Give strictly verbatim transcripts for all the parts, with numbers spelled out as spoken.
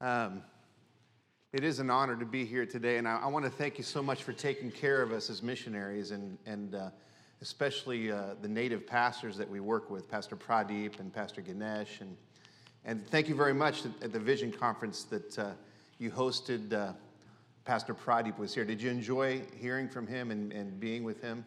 Um, it is an honor to be here today, and I, I want to thank you so much for taking care of us as missionaries, and, and uh, especially uh, the native pastors that we work with, Pastor Pradeep and Pastor Ganesh, and, and thank you very much at, at the Vision Conference that uh, you hosted. Uh, Pastor Pradeep was here. Did you enjoy hearing from him and, and being with him?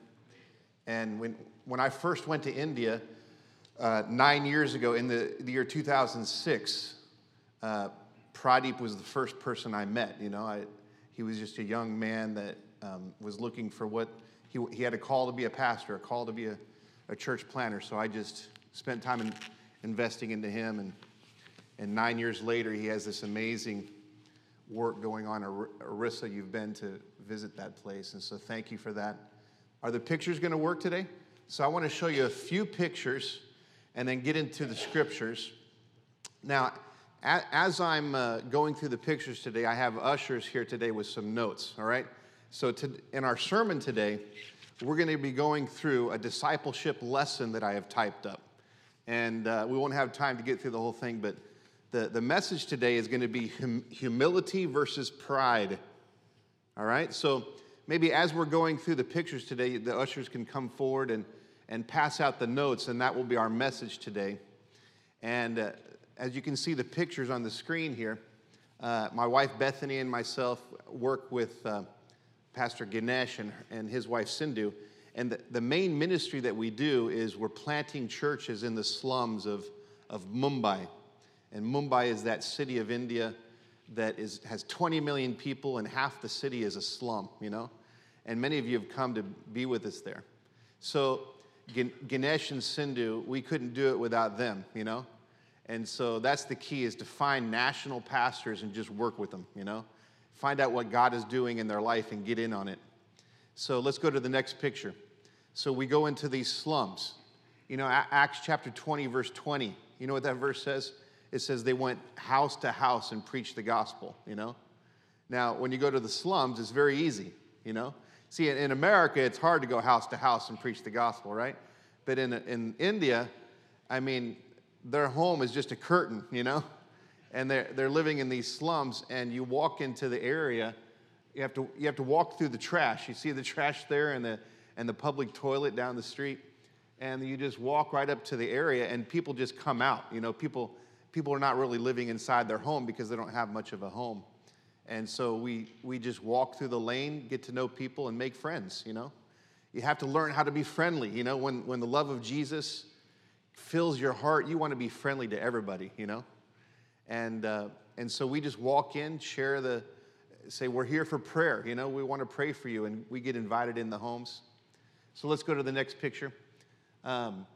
And when, when I first went to India uh, nine years ago, in the, the year two thousand six, uh, Pradeep was the first person I met. You know, I, he was just a young man that um, was looking for what, he, he had a call to be a pastor, a call to be a, a church planter. So I just spent time in, investing into him. And, and nine years later, he has this amazing work going on. Ar- Arissa, you've been to visit that place. And so thank you for that. Are the pictures going to work today? So I want to show you a few pictures and then get into the scriptures. Now, as I'm uh, going through the pictures today, I have ushers here today with some notes, all right? So to, in our sermon today, we're going to be going through a discipleship lesson that I have typed up. And uh, we won't have time to get through the whole thing, but the, the message today is going to be hum- humility versus pride, all right? So maybe as we're going through the pictures today, the ushers can come forward and, and pass out the notes, and that will be our message today. And uh, as you can see the pictures on the screen here, uh, my wife Bethany and myself work with uh, Pastor Ganesh and, and his wife Sindhu. And the, the main ministry that we do is we're planting churches in the slums of, of Mumbai. And Mumbai is that city of India that is has twenty million people, and half the city is a slum, you know? And many of you have come to be with us there. So Ganesh and Sindhu, we couldn't do it without them, you know? And so that's the key, is to find national pastors and just work with them, you know? Find out what God is doing in their life and get in on it. So let's go to the next picture. So we go into these slums. You know, Acts chapter twenty, verse twenty. You know what that verse says? It says they went house to house and preached the gospel, you know? Now, when you go to the slums, it's very easy, you know? See, in America, it's hard to go house to house and preach the gospel, right? But in, in India, I mean, their home is just a curtain, you know? And they're, they're living in these slums, and you walk into the area, you have to you have to walk through the trash. You see the trash there and the and the public toilet down the street, and you just walk right up to the area, and people just come out. You know, people people are not really living inside their home because they don't have much of a home. And so we we just walk through the lane, get to know people, and make friends, you know? You have to learn how to be friendly, you know? When when the love of Jesus fills your heart, you want to be friendly to everybody, you know? And uh, and so we just walk in, share the, say, we're here for prayer, you know? We want to pray for you, and we get invited in the homes. So let's go to the next picture. Um,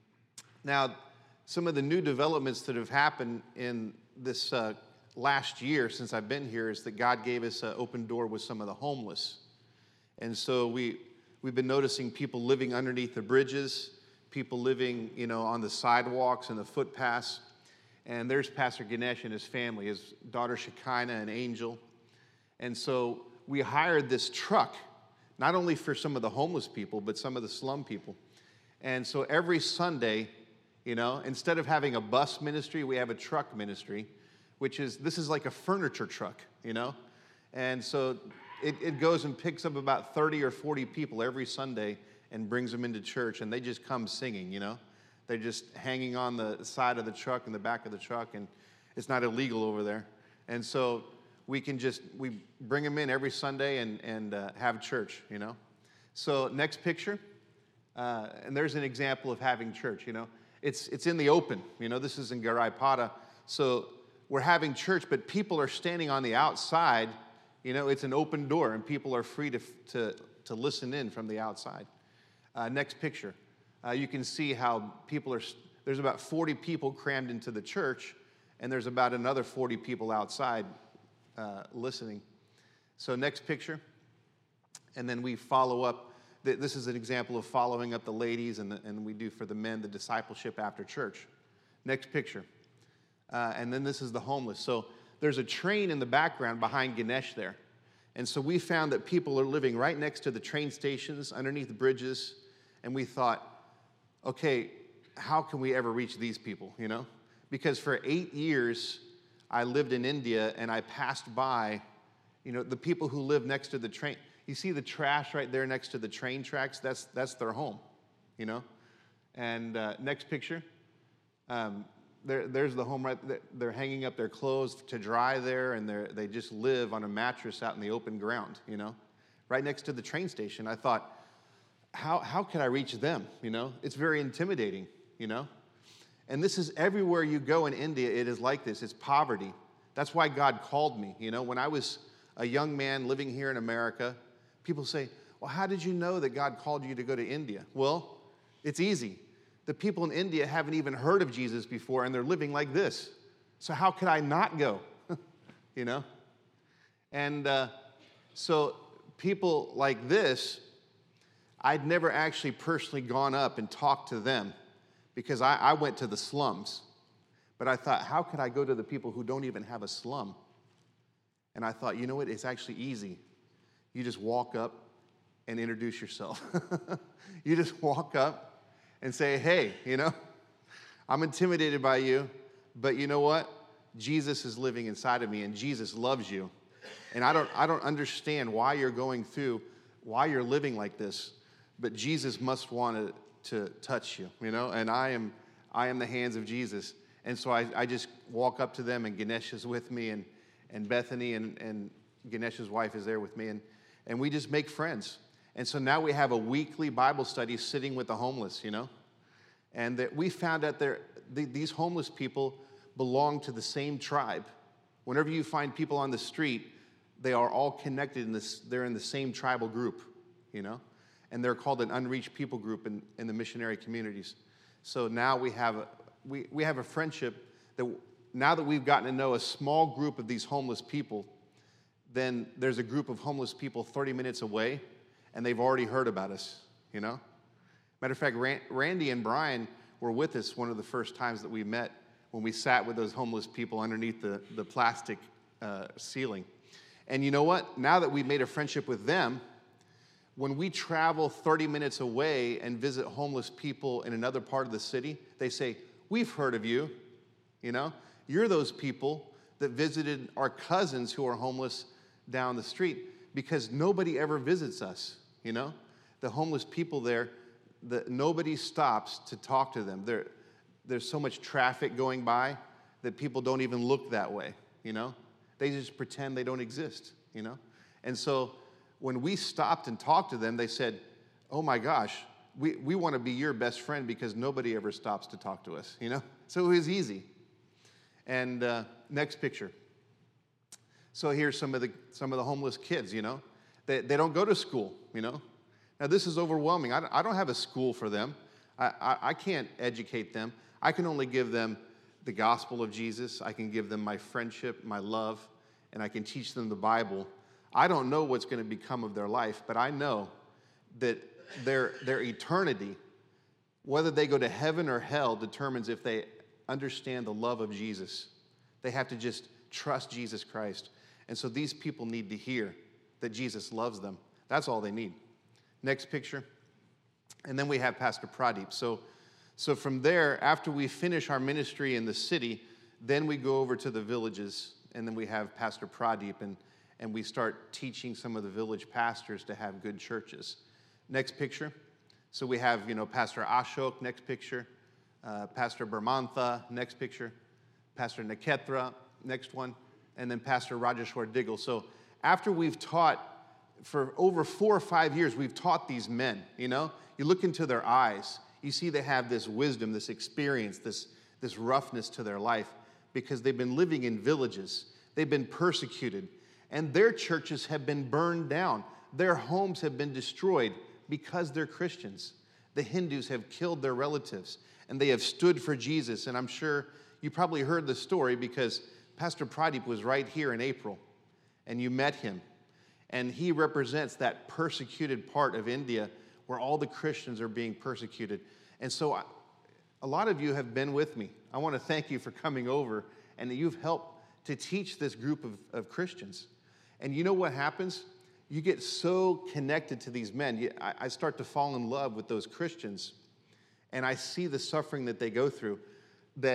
now, some of the new developments that have happened in this uh, last year since I've been here is that God gave us an open door with some of the homeless. And so we, we've been noticing people living underneath the bridges, people living, you know, on the sidewalks and the footpaths. And there's Pastor Ganesh and his family, his daughter Shekinah and Angel. And so we hired this truck, not only for some of the homeless people, but some of the slum people. And so every Sunday, you know, instead of having a bus ministry, we have a truck ministry, which is, this is like a furniture truck, you know? And so it, it goes and picks up about thirty or forty people every Sunday and brings them into church, and they just come singing, you know? They're just hanging on the side of the truck and the back of the truck, and it's not illegal over there. And so we can just, we bring them in every Sunday and, and uh, have church, you know? So next picture, uh, and there's an example of having church, you know? It's it's in the open, you know? This is in Garaipada. So we're having church, but people are standing on the outside. You know, it's an open door, and people are free to to, to listen in from the outside. Uh, next picture. Uh, you can see how people are, there's about forty people crammed into the church, and there's about another forty people outside uh, listening. So next picture. And then we follow up. This is an example of following up the ladies, and, the, and we do for the men the discipleship after church. Next picture. Uh, and then this is the homeless. So there's a train in the background behind Ganesh there. And so we found that people are living right next to the train stations, underneath the bridges, and we thought, okay, how can we ever reach these people, you know? Because for eight years, I lived in India and I passed by, you know, the people who live next to the train. You see the trash right there next to the train tracks? That's, that's their home, you know? And uh, next picture. Um, there, there's the home right there. They're hanging up their clothes to dry there, and they they just live on a mattress out in the open ground, you know? Right next to the train station. I thought, how, how could I reach them, you know? It's very intimidating, you know? And this is everywhere you go in India, it is like this. It's poverty. That's why God called me, you know? When I was a young man living here in America, people say, well, how did you know that God called you to go to India? Well, it's easy. The people in India haven't even heard of Jesus before, and they're living like this. So how could I not go? You know? And uh, so people like this, I'd never actually personally gone up and talked to them because I, I went to the slums. But I thought, how could I go to the people who don't even have a slum? And I thought, you know what? It's actually easy. You just walk up and introduce yourself. You just walk up and say, hey, you know, I'm intimidated by you, but you know what? Jesus is living inside of me, and Jesus loves you. And I don't, I don't understand why you're going through, why you're living like this, but Jesus must want to, to touch you, you know, and I am, I am the hands of Jesus. And so I, I just walk up to them, and Ganesh is with me, and, and Bethany and, and Ganesh's wife is there with me, and, and we just make friends. And so now we have a weekly Bible study sitting with the homeless, you know, and that we found out there, the, these homeless people belong to the same tribe. Whenever you find people on the street, they are all connected in this, they're in the same tribal group, you know, and they're called an unreached people group in, in the missionary communities. So now we have a, we, we have a friendship that now that we've gotten to know a small group of these homeless people, then there's a group of homeless people thirty minutes away, and they've already heard about us, you know? Matter of fact, Randy and Brian were with us one of the first times that we met when we sat with those homeless people underneath the, the plastic uh, ceiling. And you know what? Now that we've made a friendship with them, when we travel thirty minutes away and visit homeless people in another part of the city, they say, we've heard of you, you know? You're those people that visited our cousins who are homeless down the street, because nobody ever visits us, you know? The homeless people there, the, nobody stops to talk to them. There, there's so much traffic going by that people don't even look that way, you know? They just pretend they don't exist, you know? And so when we stopped and talked to them, they said, oh my gosh, we, we want to be your best friend because nobody ever stops to talk to us, you know? So it was easy. And uh, next picture. So here's some of the some of the homeless kids, you know. They, they don't go to school, you know. Now this is overwhelming. I don't, I don't have a school for them. I, I, I can't educate them. I can only give them the gospel of Jesus. I can give them my friendship, my love, and I can teach them the Bible. I don't know what's going to become of their life, but I know that their, their eternity, whether they go to heaven or hell, determines if they understand the love of Jesus. They have to just trust Jesus Christ. And so these people need to hear that Jesus loves them. That's all they need. Next picture. And then we have Pastor Pradeep. So, so from there, after we finish our ministry in the city, then we go over to the villages, and then we have Pastor Pradeep, and, and we start teaching some of the village pastors to have good churches. Next picture. So we have, you know, Pastor Ashok, next picture. Uh, Pastor Bermantha, next picture. Pastor Naketra, next one. And then Pastor Rajeshwar Diggle. So after we've taught, for over four or five years, we've taught these men, you know? You look into their eyes, you see they have this wisdom, this experience, this, this roughness to their life because they've been living in villages. They've been persecuted, and their churches have been burned down. Their homes have been destroyed because they're Christians. The Hindus have killed their relatives, and they have stood for Jesus. And I'm sure you probably heard the story because Pastor Pradeep was right here in April, and you met him. And he represents that persecuted part of India where all the Christians are being persecuted. And so I, a lot of you have been with me. I want to thank you for coming over, and you've helped to teach this group of, of Christians. And you know what happens? You get so connected to these men. You, I, I start to fall in love with those Christians, and I see the suffering that they go through, that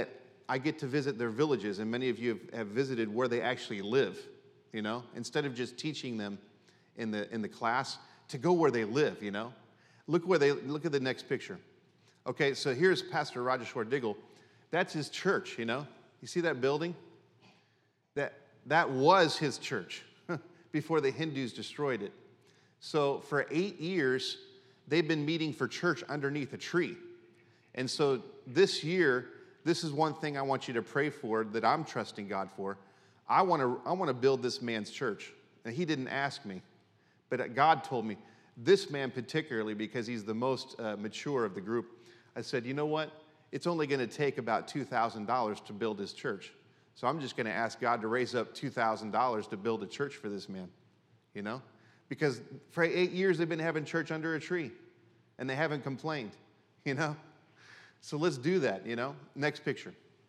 I get to visit their villages, and many of you have, have visited where they actually live, you know, instead of just teaching them in the in the class, to go where they live, you know. Look where they look at the next picture. Okay, so here's Pastor Rajeshwar Diggle. That's his church, you know. You see that building? That that was his church before the Hindus destroyed it. So for eight years, they've been meeting for church underneath a tree. And so this year, this is one thing I want you to pray for that I'm trusting God for. I want to I want to build this man's church. And he didn't ask me, but God told me, this man particularly, because he's the most uh, mature of the group, I said, you know what? It's only going to take about two thousand dollars to build his church. So I'm just going to ask God to raise up two thousand dollars to build a church for this man, you know? Because for eight years they've been having church under a tree, and they haven't complained, you know? So let's do that, you know? Next picture.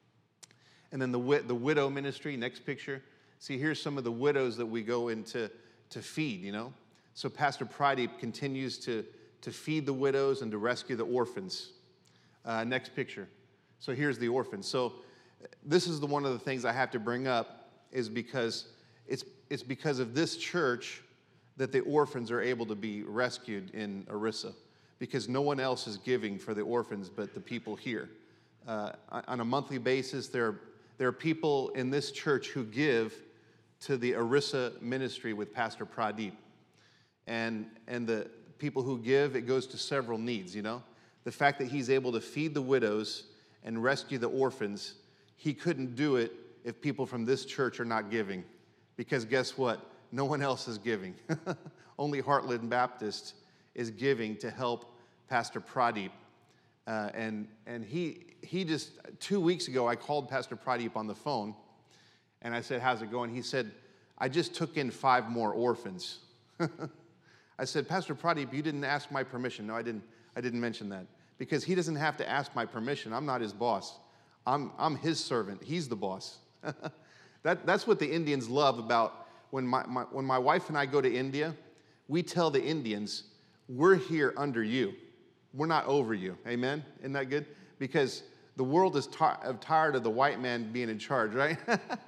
And then the wid- the widow ministry, next picture. See, here's some of the widows that we go into to feed, you know? So Pastor Pradeep continues to, to feed the widows and to rescue the orphans. Uh, next picture. So here's the orphans. So this is the one of the things I have to bring up is because it's it's because of this church that the orphans are able to be rescued in Orissa, because no one else is giving for the orphans but the people here. Uh, on a monthly basis, there are, there are people in this church who give to the Orissa ministry with Pastor Pradeep. And, and the people who give, it goes to several needs, you know. The fact that he's able to feed the widows and rescue the orphans, he couldn't do it if people from this church are not giving. Because guess what? No one else is giving. Only Heartland Baptist is giving to help Pastor Pradeep. Uh, and and he he just, two weeks ago, I called Pastor Pradeep on the phone, and I said, how's it going? He said, I just took in five more orphans. I said, Pastor Pradeep, you didn't ask my permission. No, I didn't. I didn't mention that. Because he doesn't have to ask my permission. I'm not his boss. I'm, I'm his servant. He's the boss. that, that's what the Indians love about when my, my, when my wife and I go to India, we tell the Indians, we're here under you. We're not over you. Amen? Isn't that good? Because the world is tar- tired of the white man being in charge, right?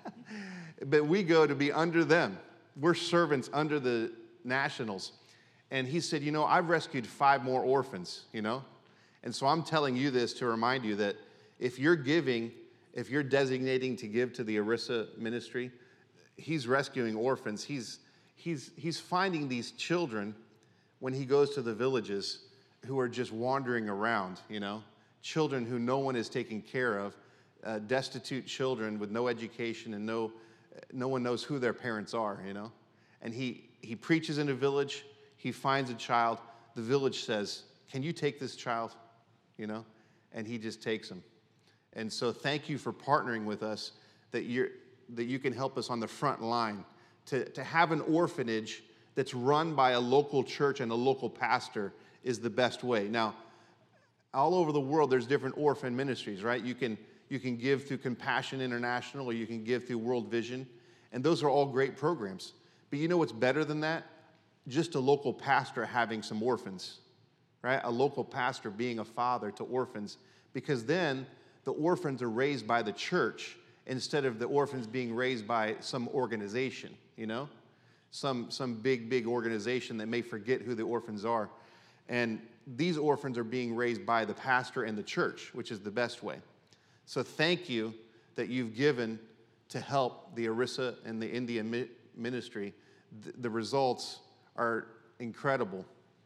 But we go to be under them. We're servants under the nationals. And he said, you know, I've rescued five more orphans, you know? And so I'm telling you this to remind you that if you're giving, if you're designating to give to the Orissa ministry, he's rescuing orphans. He's, he's, he's finding these children when he goes to the villages who are just wandering around, you know? Children who no one is taking care of, uh, destitute children with no education and no, no one knows who their parents are, you know? And he, he preaches in a village. He finds a child. The village says, can you take this child? You know, and he just takes them. And so thank you for partnering with us, that you're that you can help us on the front line to, to have an orphanage that's run by a local church and a local pastor is the best way. Now, all over the world, there's different orphan ministries, right? You can you can give through Compassion International, or you can give through World Vision, and those are all great programs. But you know what's better than that? Just a local pastor having some orphans. Right? A local pastor being a father to orphans, because then the orphans are raised by the church instead of the orphans being raised by some organization, you know? Some, some big, big organization that may forget who the orphans are. And these orphans are being raised by the pastor and the church, which is the best way. So thank you that you've given to help the Orissa and the Indian mi- ministry. The, the results are incredible,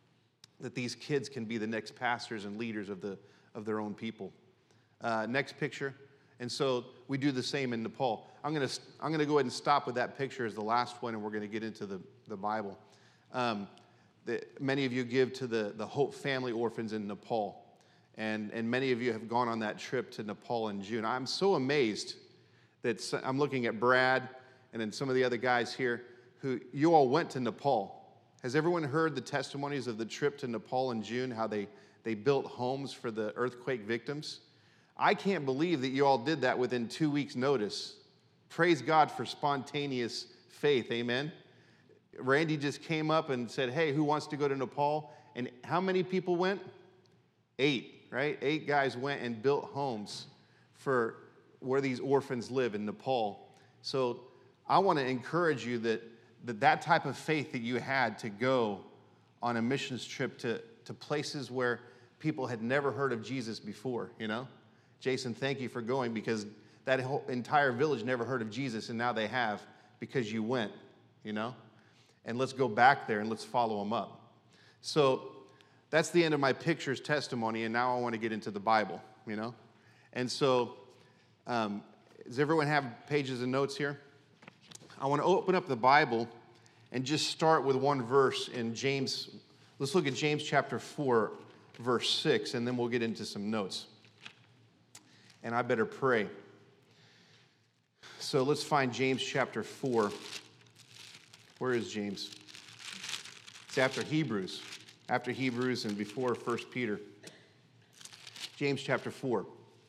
that these kids can be the next pastors and leaders of, the, of their own people. Uh, next picture. And so we do the same in Nepal. I'm going to I'm gonna go ahead and stop with that picture as the last one, and we're going to get into the, the Bible. Um, the, many of you give to the, the Hope Family Orphans in Nepal. And, and many of you have gone on that trip to Nepal in June. I'm so amazed that I'm looking at Brad and then some of the other guys here who you all went to Nepal. Has everyone heard the testimonies of the trip to Nepal in June, how they, they built homes for the earthquake victims? I can't believe that you all did that within two weeks' notice. Praise God for spontaneous faith, amen? Randy just came up and said, hey, who wants to go to Nepal? And how many people went? Eight, right? Eight guys went and built homes for, where these orphans live in Nepal. So I want to encourage you that, that that type of faith that you had to go on a missions trip to, to places where people had never heard of Jesus before, you know? Jason, thank you for going, because that whole entire village never heard of Jesus, and now they have because you went, you know? And let's go back there and let's follow them up. So that's the end of my pictures testimony, and now I want to get into the Bible, you know? And so, um, does everyone have pages and notes here? I want to open up the Bible and just start with one verse in James. Let's look at James chapter four, verse six, and then we'll get into some notes. And I better pray. So let's find James chapter four. Where is James? It's after Hebrews. After Hebrews and before First Peter. James chapter four.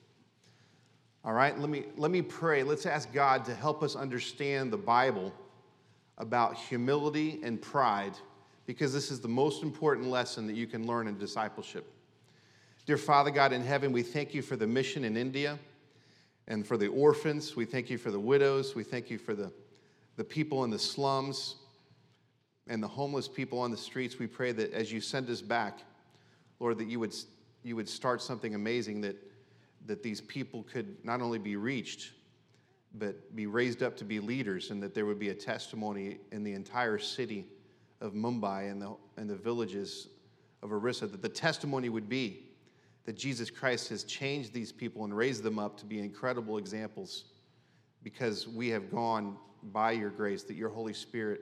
All right, let me, let me pray. Let's ask God to help us understand the Bible about humility and pride, because this is the most important lesson that you can learn in discipleship. Dear Father God in heaven, we thank you for the mission in India and for the orphans. We thank you for the widows. We thank you for the, the people in the slums and the homeless people on the streets. We pray that as you send us back, Lord, that you would, you would start something amazing, that that these people could not only be reached, but be raised up to be leaders, and that there would be a testimony in the entire city of Mumbai and the, and the villages of Orissa, that the testimony would be that Jesus Christ has changed these people and raised them up to be incredible examples, because we have gone by your grace, that your Holy Spirit.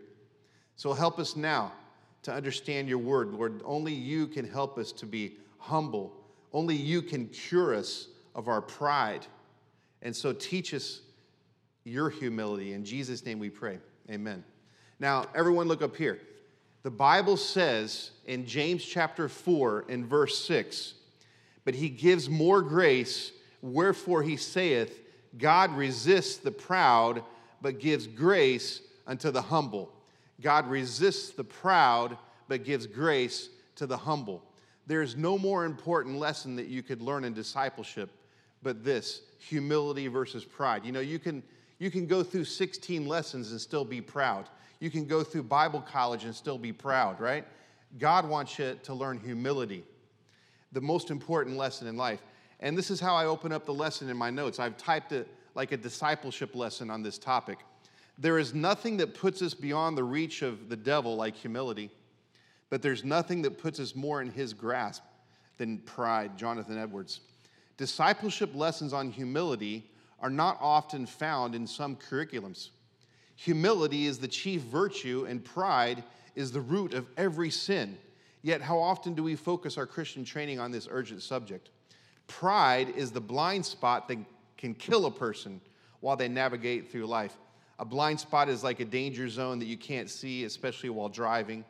So help us now to understand your word, Lord. Only you can help us to be humble. Only you can cure us of our pride. And so teach us your humility. In Jesus' name we pray. Amen. Now, everyone look up here. The Bible says in James chapter four in verse six, but he gives more grace, wherefore he saith, God resists the proud, but gives grace unto the humble. God resists the proud, but gives grace to the humble. There is no more important lesson that you could learn in discipleship but this, humility versus pride. You know, you can, you can go through sixteen lessons and still be proud. You can go through Bible college and still be proud, right? God wants you to learn humility, the most important lesson in life. And this is how I open up the lesson in my notes. I've typed it like a discipleship lesson on this topic. There is nothing that puts us beyond the reach of the devil like humility, but there's nothing that puts us more in his grasp than pride. Jonathan Edwards. Discipleship lessons on humility are not often found in some curriculums. Humility is the chief virtue, and pride is the root of every sin. Yet how often do we focus our Christian training on this urgent subject? Pride is the blind spot that can kill a person while they navigate through life. A blind spot is like a danger zone that you can't see, especially while driving.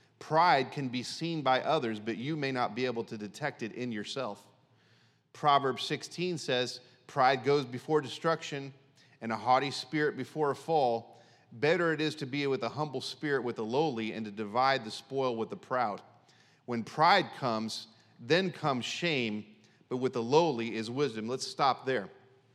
Pride can be seen by others, but you may not be able to detect it in yourself. Proverbs sixteen says, pride goes before destruction, and a haughty spirit before a fall. Better it is to be with a humble spirit with the lowly, and to divide the spoil with the proud. When pride comes, then comes shame, but with the lowly is wisdom. Let's stop there.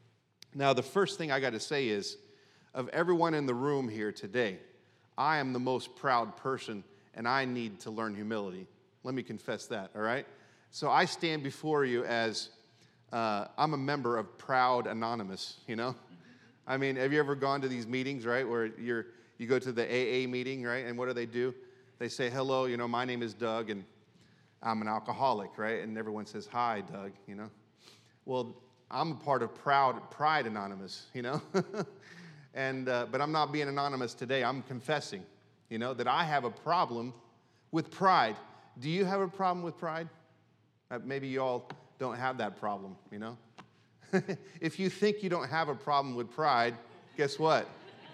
Now, the first thing I got to say is, of everyone in the room here today, I am the most proud person, and I need to learn humility. Let me confess that, all right? So I stand before you as, uh, I'm a member of Proud Anonymous, you know? I mean, have you ever gone to these meetings, right, where you're, you go to the A A meeting, right, and what do they do? They say, hello, you know, my name is Doug, and I'm an alcoholic, right? And everyone says, hi, Doug, you know? Well, I'm a part of Proud Pride Anonymous, you know? and uh, but I'm not being anonymous today. I'm confessing, you know, that I have a problem with pride. Do you have a problem with pride? Uh, maybe you all don't have that problem, you know? If you think you don't have a problem with pride, guess what?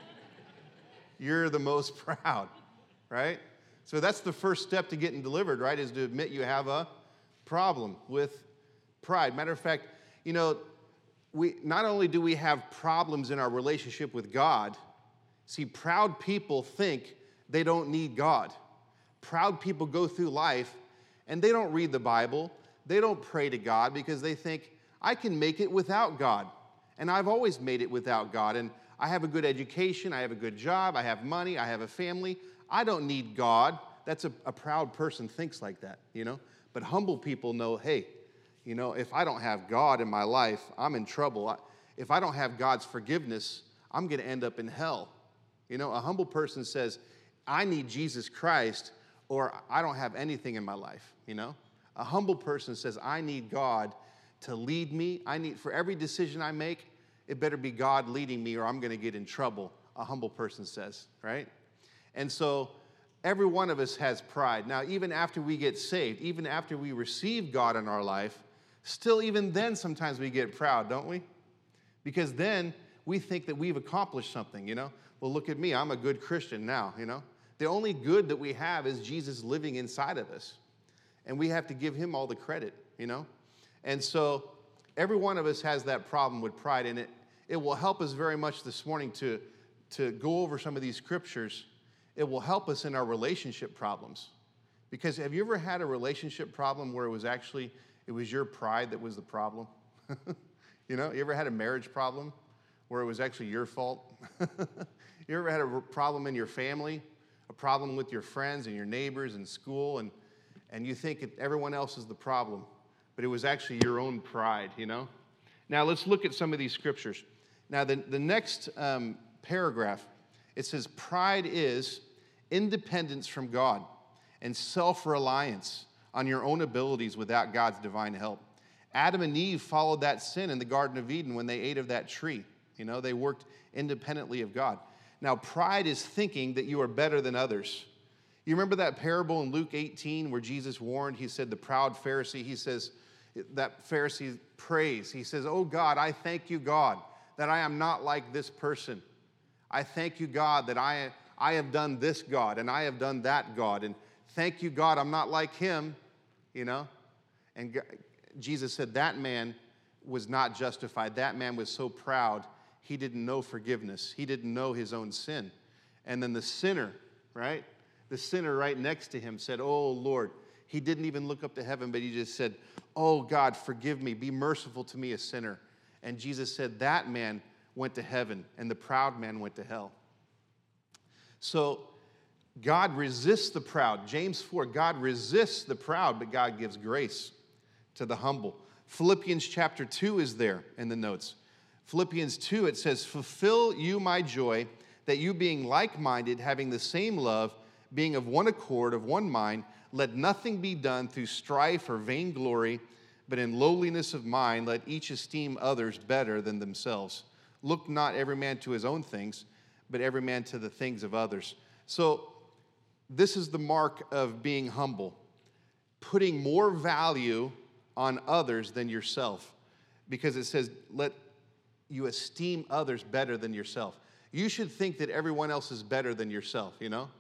You're the most proud, right? So that's the first step to getting delivered, right, is to admit you have a problem with pride. Matter of fact, you know, we not only do we have problems in our relationship with God, see, proud people think they don't need God. Proud people go through life and they don't read the Bible. They don't pray to God because they think, I can make it without God. And I've always made it without God. And I have a good education, I have a good job, I have money, I have a family. I don't need God. That's a, a proud person thinks like that, you know. But humble people know, hey, you know, if I don't have God in my life, I'm in trouble. If I don't have God's forgiveness, I'm going to end up in hell. You know, a humble person says, I need Jesus Christ, or I don't have anything in my life, you know. A humble person says, I need God to lead me. I need, for every decision I make, it better be God leading me or I'm going to get in trouble, a humble person says, right? And so every one of us has pride. Now, even after we get saved, even after we receive God in our life, still even then sometimes we get proud, don't we? Because then we think that we've accomplished something, you know? Well, look at me, I'm a good Christian now, you know? The only good that we have is Jesus living inside of us. And we have to give him all the credit, you know? And so every one of us has that problem with pride, and it, it will help us very much this morning to, to go over some of these scriptures. It will help us in our relationship problems. Because have you ever had a relationship problem where it was actually, it was your pride that was the problem? You know, you ever had a marriage problem where it was actually your fault? You ever had a problem in your family, a problem with your friends and your neighbors in school, and, and you think it, everyone else is the problem, but it was actually your own pride, you know? Now, let's look at some of these scriptures. Now, the, the next um, paragraph, it says, pride is independence from God and self-reliance on your own abilities without God's divine help. Adam and Eve followed that sin in the Garden of Eden when they ate of that tree. You know, they worked independently of God. Now, pride is thinking that you are better than others. You remember that parable in Luke eighteen where Jesus warned, he said, the proud Pharisee, he says, that Pharisee prays. He says, oh God, I thank you, God, that I am not like this person. I thank you, God, that I, I have done this, God, and I have done that, God. And thank you, God, I'm not like him, you know. And God, Jesus said that man was not justified. That man was so proud, he didn't know forgiveness. He didn't know his own sin. And then the sinner, right? The sinner right next to him said, oh, Lord. He didn't even look up to heaven, but he just said, oh, God, forgive me. Be merciful to me, a sinner. And Jesus said that man went to heaven, and the proud man went to hell. So God resists the proud. James four, God resists the proud, but God gives grace to the humble. Philippians chapter two is there in the notes. Philippians two, it says, fulfill you my joy, that you being like-minded, having the same love, being of one accord, of one mind, let nothing be done through strife or vainglory, but in lowliness of mind, let each esteem others better than themselves. Look not every man to his own things, but every man to the things of others. So this is the mark of being humble, putting more value on others than yourself, because it says, let you esteem others better than yourself. You should think that everyone else is better than yourself, you know?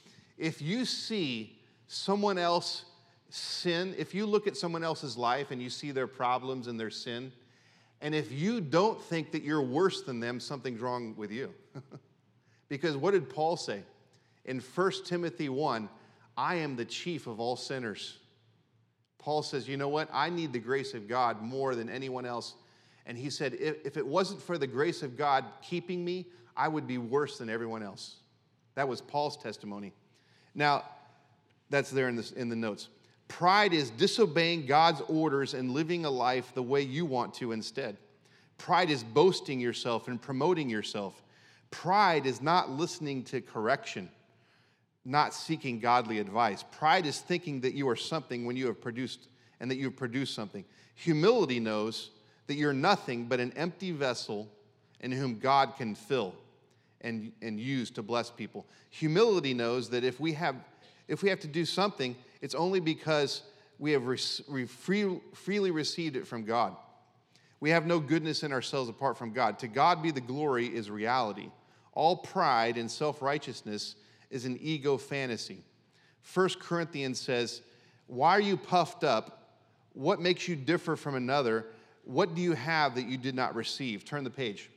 If you see someone else sin, if you look at someone else's life and you see their problems and their sin, and if you don't think that you're worse than them, something's wrong with you. Because what did Paul say? In First Timothy one, I am the chief of all sinners. Paul says, you know what? I need the grace of God more than anyone else. And he said, if, if it wasn't for the grace of God keeping me, I would be worse than everyone else. That was Paul's testimony. Now, that's there in, this, in the notes. Pride is disobeying God's orders and living a life the way you want to instead. Pride is boasting yourself and promoting yourself. Pride is not listening to correction, not seeking godly advice. Pride is thinking that you are something when you have produced and that you have produced something. Humility knows that you're nothing but an empty vessel in whom God can fill and, and use to bless people. Humility knows that if we have if we have to do something, it's only because we have re- free, freely received it from God. We have no goodness in ourselves apart from God. To God be the glory is reality. All pride and self-righteousness is an ego fantasy. First Corinthians says, why are you puffed up? What makes you differ from another? What do you have that you did not receive? Turn the page.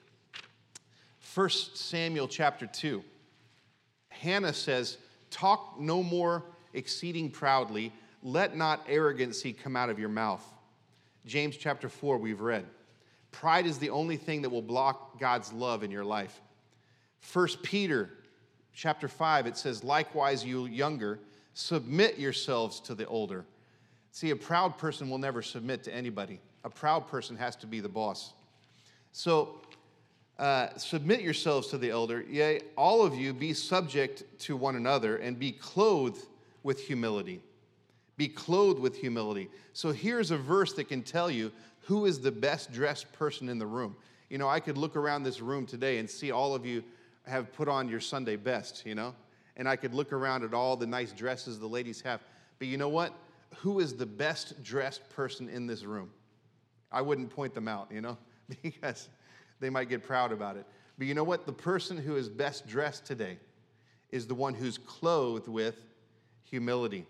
First Samuel chapter two. Hannah says, talk no more exceeding proudly. Let not arrogancy come out of your mouth. James chapter four, we've read. Pride is the only thing that will block God's love in your life. First Peter chapter five, it says, likewise, you younger, submit yourselves to the older. See, a proud person will never submit to anybody. A proud person has to be the boss. So, uh, submit yourselves to the elder. Yea, all of you be subject to one another and be clothed with humility. Be clothed with humility. So here's a verse that can tell you who is the best dressed person in the room. You know, I could look around this room today and see all of you have put on your Sunday best, you know? And I could look around at all the nice dresses the ladies have. But you know what? Who is the best dressed person in this room? I wouldn't point them out, you know, because they might get proud about it. But you know what? The person who is best dressed today is the one who's clothed with humility.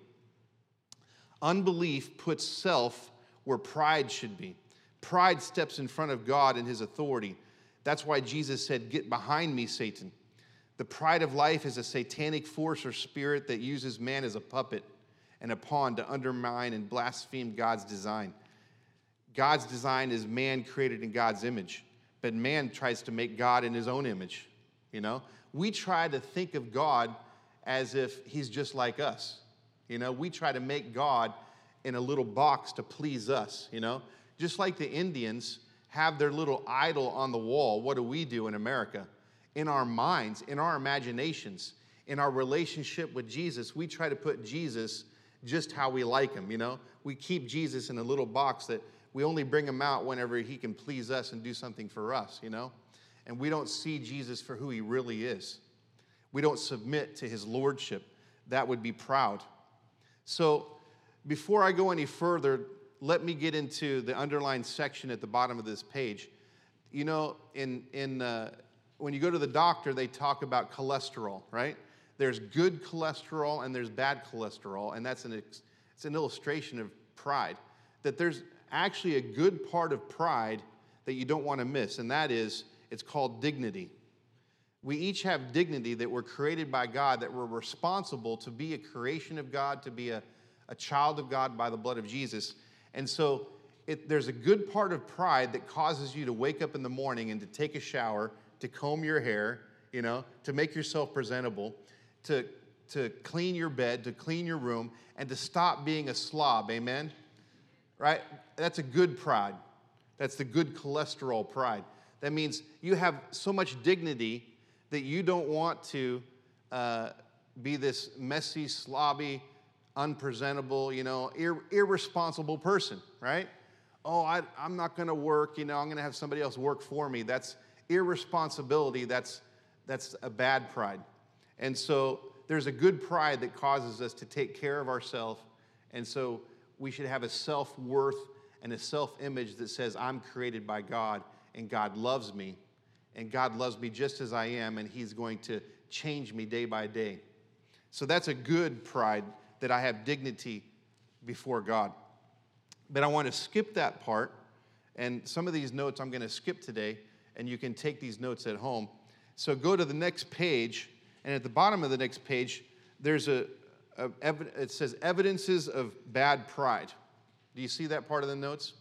Unbelief puts self where pride should be. Pride steps in front of God and his authority. That's why Jesus said, get behind me, Satan. The pride of life is a satanic force or spirit that uses man as a puppet and a pawn to undermine and blaspheme God's design. God's design is man created in God's image, but man tries to make God in his own image, you know? We try to think of God as if he's just like us, you know? We try to make God in a little box to please us, you know? Just like the Indians have their little idol on the wall, what do we do in America? In our minds, in our imaginations, in our relationship with Jesus, we try to put Jesus just how we like him, you know? We keep Jesus in a little box that we only bring him out whenever he can please us and do something for us, you know? And we don't see Jesus for who he really is. We don't submit to his lordship. That would be proud. So before I go any further, let me get into the underlined section at the bottom of this page. You know, in, in uh, when you go to the doctor, they talk about cholesterol, right? There's good cholesterol and there's bad cholesterol, and that's an, it's an illustration of pride. That there's actually a good part of pride that you don't want to miss, and that is, it's called dignity. We each have dignity that we're created by God, that we're responsible to be a creation of God, to be a, a child of God by the blood of Jesus. And so it, there's a good part of pride that causes you to wake up in the morning and to take a shower, to comb your hair, you know, to make yourself presentable, to, to clean your bed, to clean your room, and to stop being a slob, amen? Right? That's a good pride. That's the good cholesterol pride. That means you have so much dignity that you don't want to uh, be this messy, slobby, unpresentable, you know, ir- irresponsible person, right? Oh, I, I'm not going to work, you know, I'm going to have somebody else work for me. That's irresponsibility. That's, that's a bad pride. And so there's a good pride that causes us to take care of ourselves. And so we should have a self-worth and a self-image that says, I'm created by God, and God loves me, and God loves me just as I am, and he's going to change me day by day. So that's a good pride, that I have dignity before God. But I want to skip that part, and some of these notes I'm going to skip today, and you can take these notes at home. So go to the next page, and at the bottom of the next page, there's a, a it says evidences of bad pride. Do you see that part of the notes?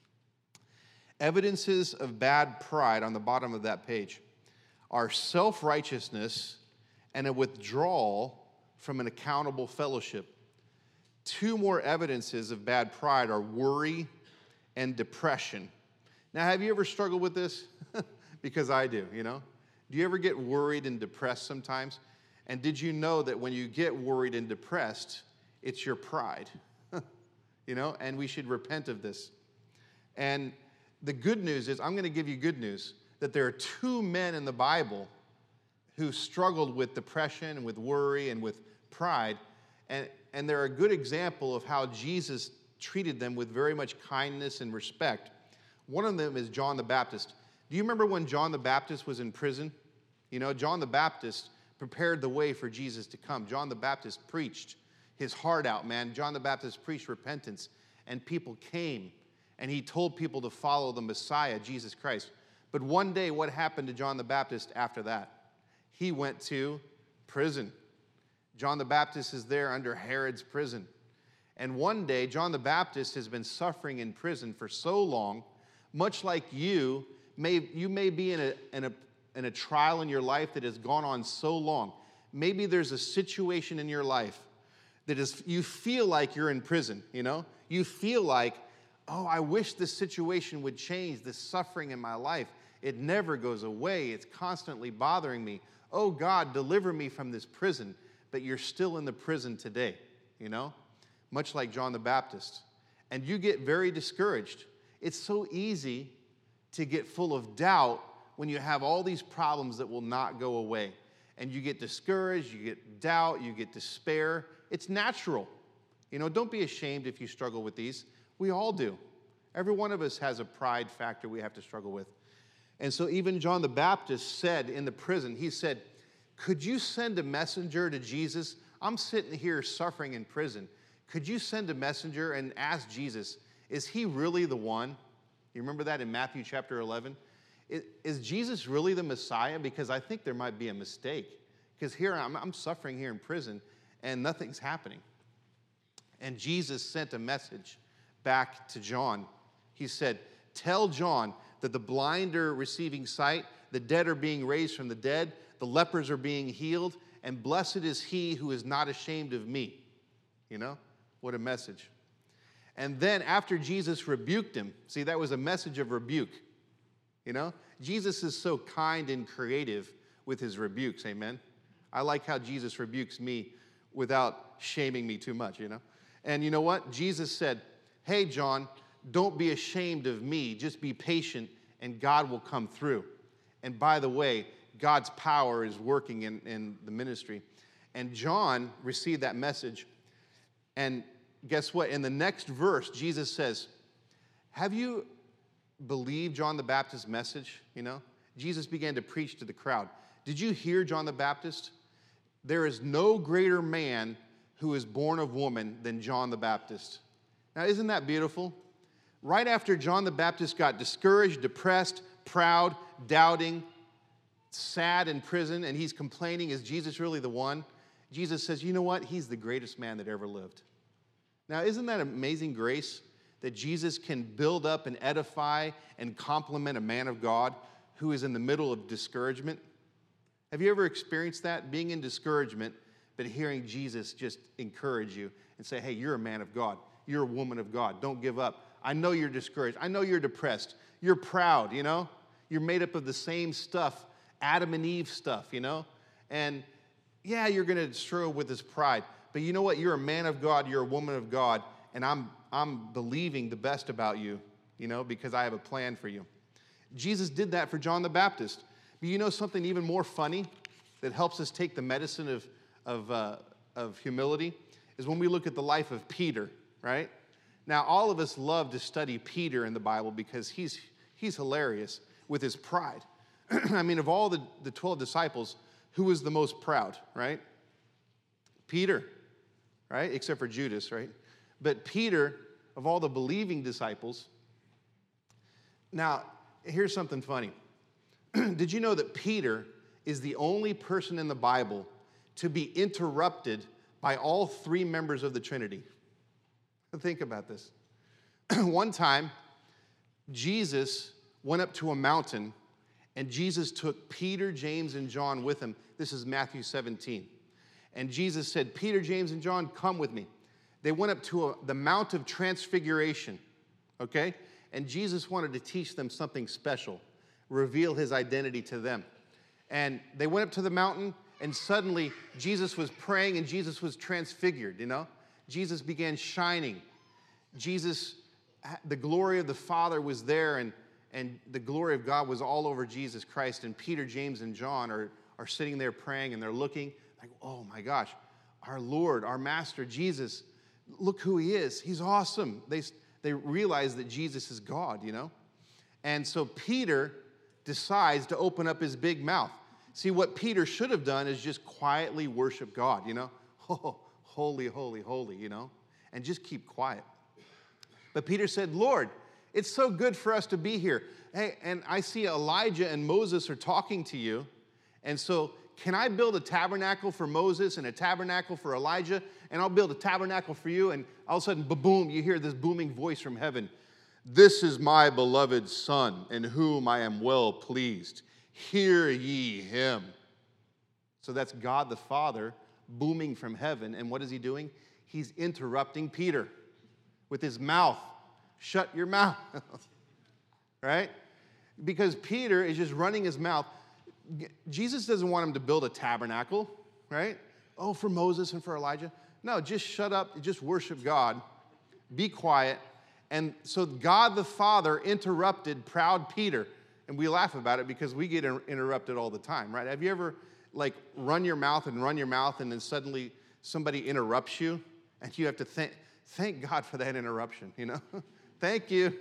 Evidences of bad pride on the bottom of that page are self-righteousness and a withdrawal from an accountable fellowship. Two more evidences of bad pride are worry and depression. Now, have you ever struggled with this? Because I do, you know? Do you ever get worried and depressed sometimes? And did you know that when you get worried and depressed, it's your pride? You know, and we should repent of this. And the good news is, I'm going to give you good news, that there are two men in the Bible who struggled with depression and with worry and with pride, and, and they're a good example of how Jesus treated them with very much kindness and respect. One of them is John the Baptist. Do you remember when John the Baptist was in prison? You know, John the Baptist prepared the way for Jesus to come. John the Baptist preached his heart out, man. John the Baptist preached repentance, and people came, and he told people to follow the Messiah, Jesus Christ. But one day, what happened to John the Baptist after that? He went to prison. John the Baptist is there under Herod's prison. And one day, John the Baptist has been suffering in prison for so long, Much like you, may, you may be in a, in, a, in a trial in your life that has gone on so long. Maybe there's a situation in your life that is, you feel like you're in prison, you know? You feel like, oh, I wish this situation would change, this suffering in my life. It never goes away. It's constantly bothering me. Oh, God, deliver me from this prison. But you're still in the prison today, you know? Much like John the Baptist. And you get very discouraged. It's so easy to get full of doubt when you have all these problems that will not go away. And you get discouraged, you get doubt, you get despair. It's natural. You know, don't be ashamed if you struggle with these. We all do. Every one of us has a pride factor we have to struggle with. And so even John the Baptist said in the prison, he said, could you send a messenger to Jesus? I'm sitting here suffering in prison. Could you send a messenger and ask Jesus, is he really the one? You remember that in Matthew chapter eleven? Is Jesus really the Messiah? Because I think there might be a mistake. Because here I'm, I'm suffering here in prison and nothing's happening. And Jesus sent a message back to John. He said, tell John that the blind are receiving sight, the dead are being raised from the dead, the lepers are being healed, and blessed is he who is not ashamed of me. You know, what a message. And then after Jesus rebuked him, see, that was a message of rebuke. You know, Jesus is so kind and creative with his rebukes, amen? I like how Jesus rebukes me without shaming me too much, you know? And you know what? Jesus said, hey, John, don't be ashamed of me. Just be patient, and God will come through. And by the way, God's power is working in, in the ministry. And John received that message. And guess what? In the next verse, Jesus says, have you believed John the Baptist's message? You know, Jesus began to preach to the crowd. Did you hear John the Baptist? There is no greater man who is born of woman than John the Baptist. Now, isn't that beautiful? Right after John the Baptist got discouraged, depressed, proud, doubting, sad in prison, and he's complaining, is Jesus really the one? Jesus says, you know what? He's the greatest man that ever lived. Now, isn't that amazing grace that Jesus can build up and edify and compliment a man of God who is in the middle of discouragement? Have you ever experienced that, being in discouragement, but hearing Jesus just encourage you and say, hey, you're a man of God. You're a woman of God. Don't give up. I know you're discouraged. I know you're depressed. You're proud, you know? You're made up of the same stuff, Adam and Eve stuff, you know? And yeah, you're going to struggle with this pride. But you know what? You're a man of God. You're a woman of God. And I'm, I'm believing the best about you, you know, because I have a plan for you. Jesus did that for John the Baptist. But you know something even more funny that helps us take the medicine of, of, uh, of humility is when we look at the life of Peter, right? Now, all of us love to study Peter in the Bible because he's, he's hilarious with his pride. I mean, of all the, the twelve disciples, who was the most proud, right? Peter, right? Except for Judas, right? But Peter, of all the believing disciples, now, here's something funny. Did you know that Peter is the only person in the Bible to be interrupted by all three members of the Trinity? Think about this. One time, Jesus went up to a mountain, and Jesus took Peter, James, and John with him. This is Matthew seventeen. And Jesus said, Peter, James, and John, come with me. They went up to a, the Mount of Transfiguration, okay? And Jesus wanted to teach them something special, reveal his identity to them. And they went up to the mountain, and suddenly Jesus was praying, and Jesus was transfigured, you know? Jesus began shining. Jesus, the glory of the Father was there, and, and the glory of God was all over Jesus Christ. And Peter, James, and John are, are sitting there praying, and they're looking like, oh my gosh, our Lord, our Master, Jesus, look who he is. He's awesome. They, they realize that Jesus is God, you know? And so Peter decides to open up his big mouth. See, what Peter should have done is just quietly worship God, you know? Oh, holy, holy, holy, you know? And just keep quiet. But Peter said, Lord, it's so good for us to be here. Hey, and I see Elijah and Moses are talking to you. And so can I build a tabernacle for Moses and a tabernacle for Elijah? And I'll build a tabernacle for you. And all of a sudden, ba-boom, you hear this booming voice from heaven. This is my beloved Son, in whom I am well pleased. Hear ye him. So that's God the Father booming from heaven. And what is he doing? He's interrupting Peter with his mouth. Shut your mouth. Right? Because Peter is just running his mouth. Jesus doesn't want him to build a tabernacle, right? Oh, for Moses and for Elijah. No, just shut up. Just worship God. Be quiet. And so God the Father interrupted proud Peter. And we laugh about it because we get interrupted all the time, right? Have you ever, like, run your mouth and run your mouth and then suddenly somebody interrupts you? And you have to thank, thank God for that interruption, you know? Thank you.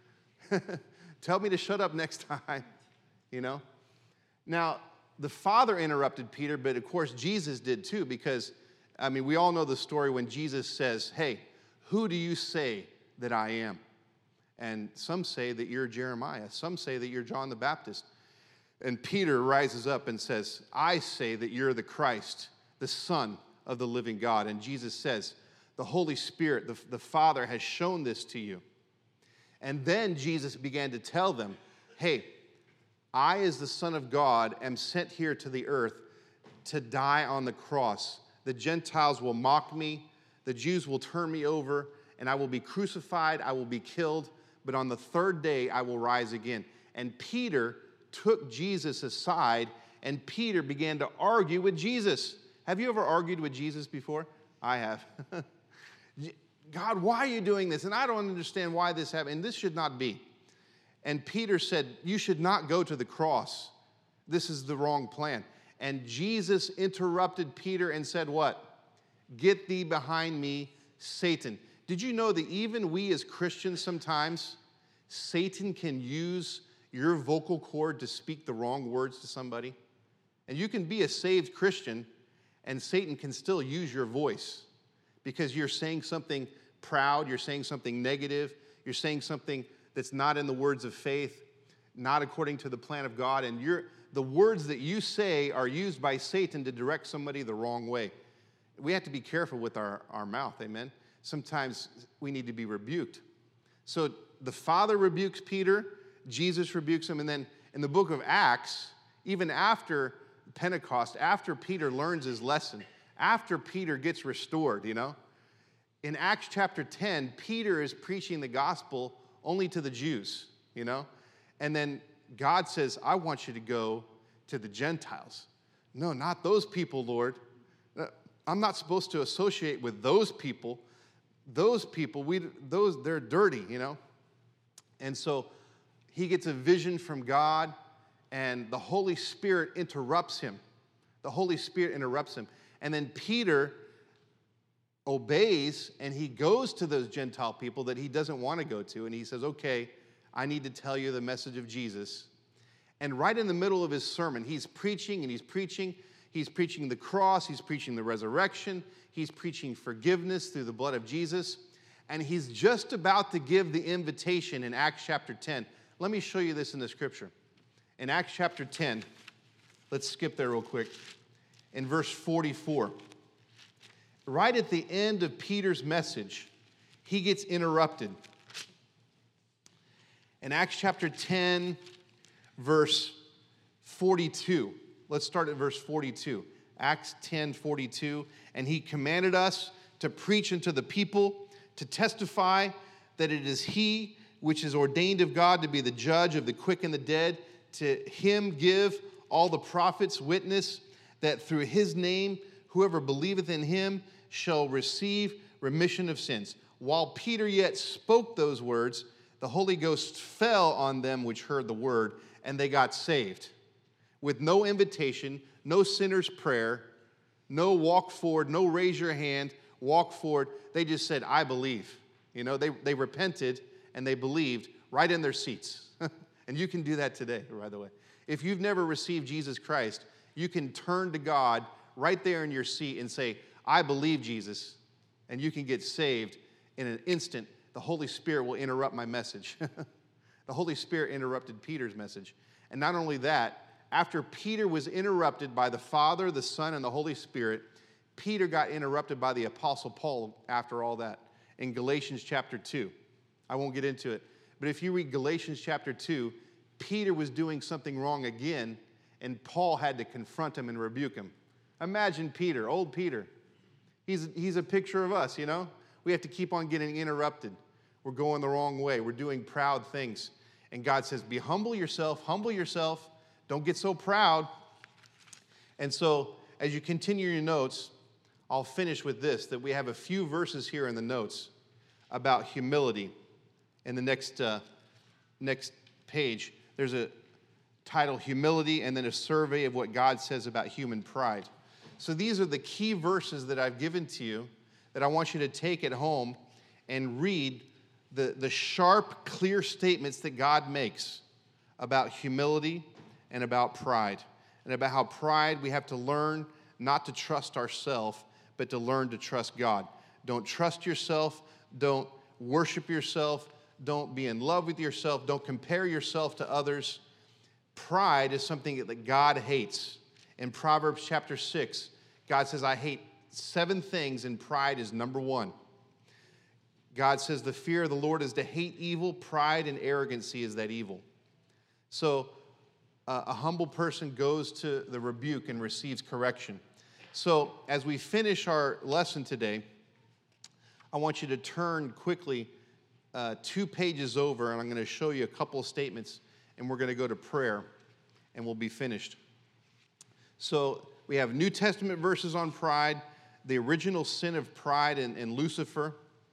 Tell me to shut up next time, you know? Now, the Father interrupted Peter, but of course Jesus did too, because, I mean, we all know the story when Jesus says, hey, who do you say that I am? And some say that you're Jeremiah. Some say that you're John the Baptist. And Peter rises up and says, I say that you're the Christ, the Son of the living God. And Jesus says, the Holy Spirit, the, the Father has shown this to you. And then Jesus began to tell them, hey, I, as the Son of God, am sent here to the earth to die on the cross. The Gentiles will mock me. The Jews will turn me over, and I will be crucified. I will be killed. But on the third day, I will rise again. And Peter took Jesus aside, and Peter began to argue with Jesus. Have you ever argued with Jesus before? I have. God, why are you doing this? And I don't understand why this happened. And this should not be. And Peter said, you should not go to the cross. This is the wrong plan. And Jesus interrupted Peter and said what? Get thee behind me, Satan. Did you know that even we as Christians sometimes, Satan can use your vocal cord to speak the wrong words to somebody? And you can be a saved Christian, and Satan can still use your voice because you're saying something proud, you're saying something negative, you're saying something that's not in the words of faith, not according to the plan of God, and you're, the words that you say are used by Satan to direct somebody the wrong way. We have to be careful with our, our mouth, amen? Sometimes we need to be rebuked. So the Father rebukes Peter, Jesus rebukes him, and then in the book of Acts, even after Pentecost, after Peter learns his lesson, after Peter gets restored, you know, in Acts chapter ten, Peter is preaching the gospel only to the Jews, you know, and then God says, I want you to go to the Gentiles. No, not those people, Lord. I'm not supposed to associate with those people. Those people, we those they're dirty, you know. And so he gets a vision from God, and the Holy Spirit interrupts him. The Holy Spirit interrupts him. And then Peter obeys, and he goes to those Gentile people that he doesn't want to go to, and he says, okay, I need to tell you the message of Jesus. And right in the middle of his sermon, he's preaching, and he's preaching. He's preaching the cross. He's preaching the resurrection. He's preaching forgiveness through the blood of Jesus. And he's just about to give the invitation in Acts chapter ten. Let me show you this in the scripture. In Acts chapter ten, let's skip there real quick. In verse forty-four, right at the end of Peter's message, he gets interrupted. In Acts chapter ten, verse forty-two, let's start at verse forty-two. Acts ten, forty-two, and he commanded us to preach unto the people, to testify that it is he which is ordained of God to be the judge of the quick and the dead. To him give all the prophets witness that through his name whoever believeth in him shall receive remission of sins. While Peter yet spoke those words, the Holy Ghost fell on them which heard the word, and they got saved. With no invitation, no sinner's prayer, no walk forward, no raise your hand, walk forward. They just said, I believe. You know, they, they repented and they believed right in their seats. And you can do that today, by the way. If you've never received Jesus Christ, you can turn to God right there in your seat and say, I believe Jesus, and you can get saved in an instant. The Holy Spirit will interrupt my message. The Holy Spirit interrupted Peter's message. And not only that, after Peter was interrupted by the Father, the Son, and the Holy Spirit, Peter got interrupted by the Apostle Paul after all that in Galatians chapter two. I won't get into it. But if you read Galatians chapter two, Peter was doing something wrong again, and Paul had to confront him and rebuke him. Imagine Peter, old Peter. He's, he's a picture of us, you know? We have to keep on getting interrupted. We're going the wrong way. We're doing proud things. And God says, be humble yourself, humble yourself. Don't get so proud. And so as you continue your notes, I'll finish with this, that we have a few verses here in the notes about humility. In the next, uh, next page, there's a title, Humility, and then a survey of what God says about human pride. So these are the key verses that I've given to you that I want you to take at home and read the, the sharp, clear statements that God makes about humility and about pride. And about how pride, we have to learn not to trust ourselves, but to learn to trust God. Don't trust yourself. Don't worship yourself. Don't be in love with yourself. Don't compare yourself to others. Pride is something that God hates. In Proverbs chapter six, God says, I hate seven things, and pride is number one. God says the fear of the Lord is to hate evil. Pride and arrogancy is that evil. So uh, a humble person goes to the rebuke and receives correction. So as we finish our lesson today, I want you to turn quickly uh, two pages over, and I'm going to show you a couple of statements, and we're going to go to prayer, and we'll be finished. So we have New Testament verses on pride, the original sin of pride in, in Lucifer,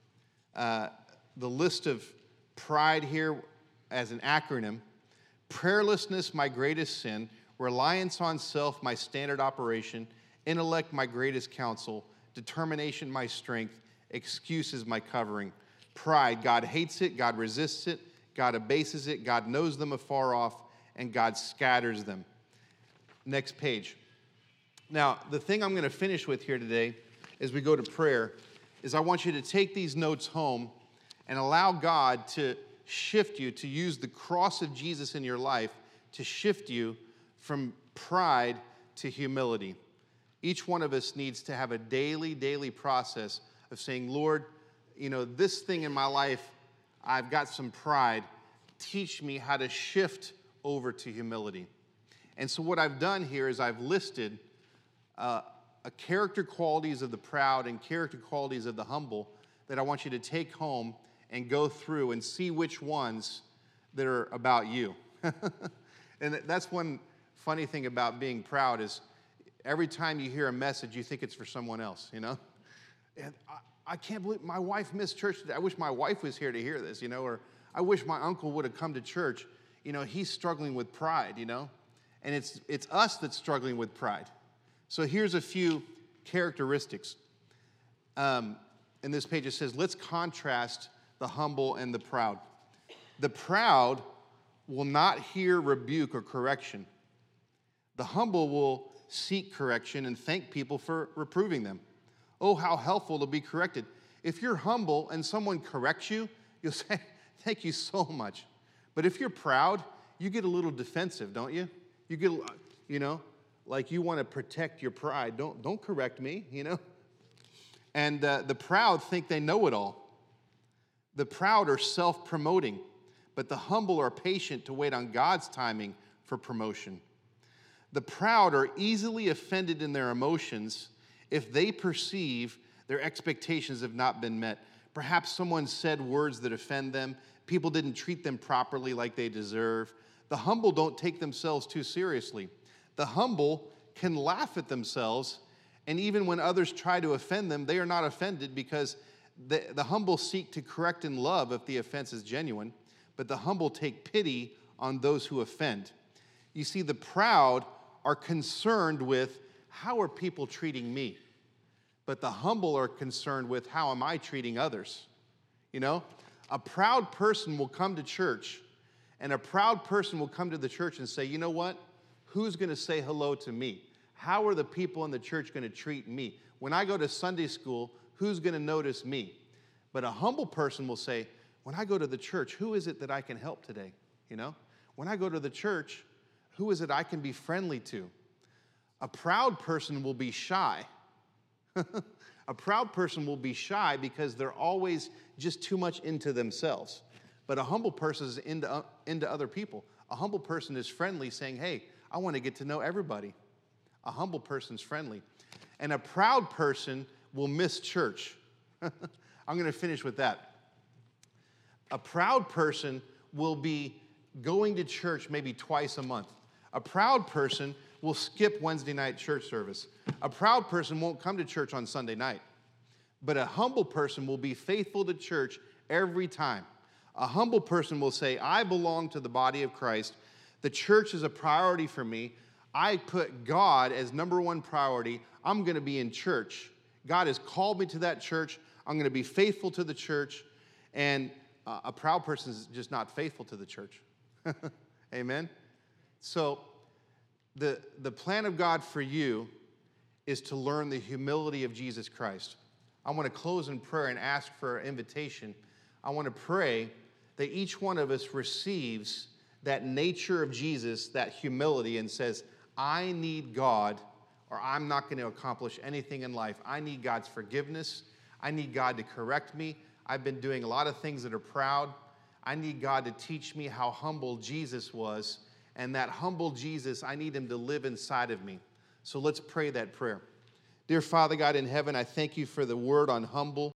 uh, the list of pride here as an acronym, prayerlessness, my greatest sin, reliance on self, my standard operation, intellect, my greatest counsel, determination, my strength, excuses, my covering. Pride, God hates it, God resists it, God abases it, God knows them afar off, and God scatters them. Next page. Now, the thing I'm going to finish with here today as we go to prayer is I want you to take these notes home and allow God to shift you, to use the cross of Jesus in your life to shift you from pride to humility. Each one of us needs to have a daily, daily process of saying, Lord, you know, this thing in my life, I've got some pride. Teach me how to shift over to humility. And so what I've done here is I've listed uh, a character qualities of the proud and character qualities of the humble that I want you to take home and go through and see which ones that are about you. And that's one funny thing about being proud is every time you hear a message, you think it's for someone else, you know? And I, I can't believe my wife missed church today. I wish my wife was here to hear this, you know? Or I wish my uncle would have come to church. You know, he's struggling with pride, you know? And it's it's us that's struggling with pride. So here's a few characteristics. Um, in this page it says, let's contrast the humble and the proud. The proud will not hear rebuke or correction. The humble will seek correction and thank people for reproving them. Oh, how helpful to be corrected. If you're humble and someone corrects you, you'll say, thank you so much. But if you're proud, you get a little defensive, don't you? You get, you know, like you want to protect your pride. Don't, don't correct me, you know? And uh, the proud think they know it all. The proud are self-promoting, but the humble are patient to wait on God's timing for promotion. The proud are easily offended in their emotions if they perceive their expectations have not been met. Perhaps someone said words that offend them. People didn't treat them properly like they deserve. The humble don't take themselves too seriously. The humble can laugh at themselves, and even when others try to offend them, they are not offended because the, the humble seek to correct in love if the offense is genuine, but the humble take pity on those who offend. You see, the proud are concerned with how are people treating me, but the humble are concerned with how am I treating others. You know, a proud person will come to church, and a proud person will come to the church and say, you know what? Who's going to say hello to me? How are the people in the church going to treat me? When I go to Sunday school, who's going to notice me? But a humble person will say, when I go to the church, who is it that I can help today? You know, when I go to the church, who is it I can be friendly to? A proud person will be shy. A proud person will be shy because they're always just too much into themselves. But a humble person is into, uh, into other people. A humble person is friendly, saying, hey, I want to get to know everybody. A humble person's friendly. And a proud person will miss church. I'm going to finish with that. A proud person will be going to church maybe twice a month. A proud person will skip Wednesday night church service. A proud person won't come to church on Sunday night. But a humble person will be faithful to church every time. A humble person will say, I belong to the body of Christ. The church is a priority for me. I put God as number one priority. I'm going to be in church. God has called me to that church. I'm going to be faithful to the church. And uh, a proud person is just not faithful to the church. Amen? So the, the plan of God for you is to learn the humility of Jesus Christ. I want to close in prayer and ask for an invitation. I want to pray that each one of us receives that nature of Jesus, that humility, and says, I need God, or I'm not going to accomplish anything in life. I need God's forgiveness. I need God to correct me. I've been doing a lot of things that are proud. I need God to teach me how humble Jesus was. And that humble Jesus, I need him to live inside of me. So let's pray that prayer. Dear Father God in heaven, I thank you for the word on humble.